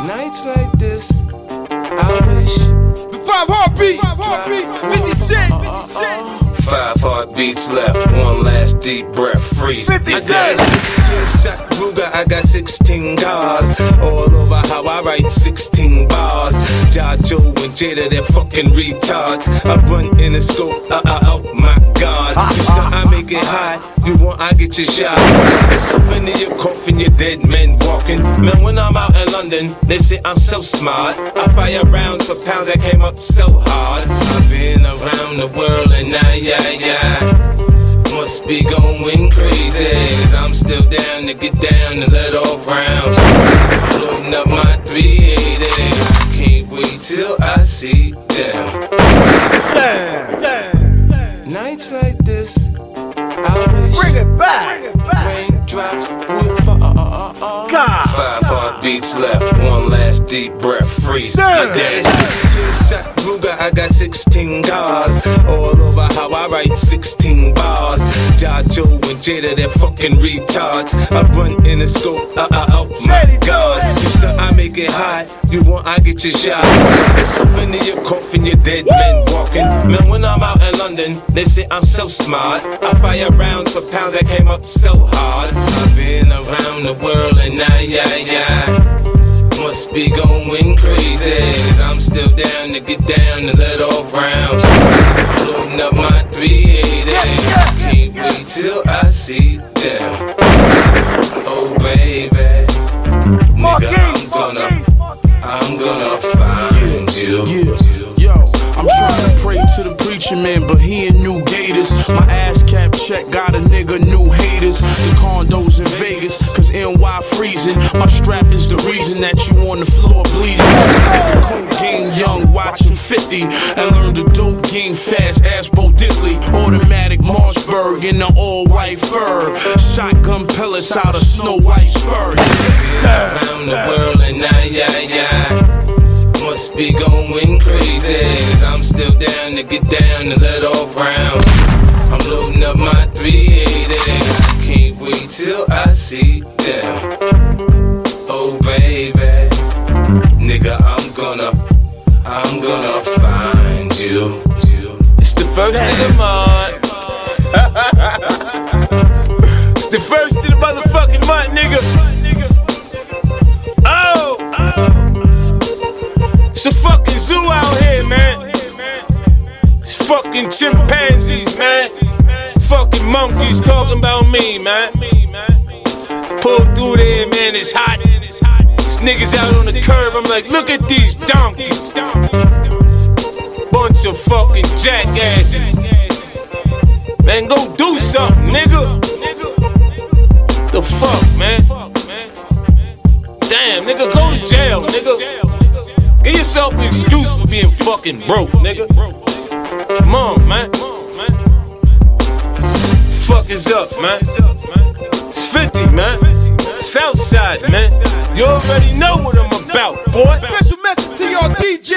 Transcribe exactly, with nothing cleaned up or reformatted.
Nights like this, I wish. The five heartbeats, five heartbeats, fifty cent, fifty cent. Five heartbeats left, one last deep breath, freeze. I got a sixteen shot Ruger, I got sixteen cars. All over how I write sixteen bars. Ja Joe and Jada, they're fucking retards. I run in the scope, uh, uh, oh my god. You start, I make it high, you want, I get your shot. It's up into your coffin, your dead men walking. Man, when I'm out in London, they say I'm so smart. I fire rounds for pounds that came up so hard. I've been around the world and now, yeah, yeah. Must be going crazy, cause I'm still down to get down and let off rounds. Loading up my three eighty, I can't wait till I see them. Damn, damn, damn. Nights like this, I wish. Bring it back, bring it back. Raindrops would fall. God. Five heartbeats left, one last deep breath, freeze. I got a sixteen shot Ruger, I got sixteen cars. All over how I write sixteen bars. Ja Joe and Jada, they're fucking retards. I run in the scope, uh, uh, oh my god. You start, I make it high, you want, I get your shot. It's up into your coffin, your dead men walking. Man, when I'm out in London, they say I'm so smart. I fire rounds for pounds that came up so hard. I've been around the world and now, yeah, yeah. Must be going crazy, cause I'm still down to get down and let off rounds. Loading up my three eighty, can't wait till I see them. Oh baby, nigga, I'm gonna, I'm gonna find you. Yo, I'm trying to pray to the preacher man, but he in New Gators. My ass cap check got a nigga new haters. The condos in Vegas, cause N Y freezing. My strap is the reason that you on the floor bleeding. Cocaine young, watching fifty, and learn the dope game fast as Bo Diddley. Automatic Marshburg in the all white fur. Shotgun pellets out of Snow White spurs. Around the world and now, yeah, yeah. Must be going crazy, cause I'm still down to get down and let off rounds. I'm loading up my three eighty, can't wait till I see them. Oh baby, nigga, I'm gonna, I'm gonna find you. It's the first of the month. It's the first of the motherfucking month, nigga. Oh, oh. It's a fucking zoo out here, man. It's fucking chimpanzees, man. Fucking monkeys talking about me, man. Pull through there, man, it's hot. These niggas out on the curb, I'm like, look at these donkeys. Bunch of fucking jackasses. Man, go do something, nigga. The fuck, man? Damn, nigga, go to jail, nigga. Give yourself an excuse for being fucking broke, nigga. Come on, man. Fuck is up, man. It's fifty, man. Southside, man. You already know what I'm about, boy. Special message to your D J.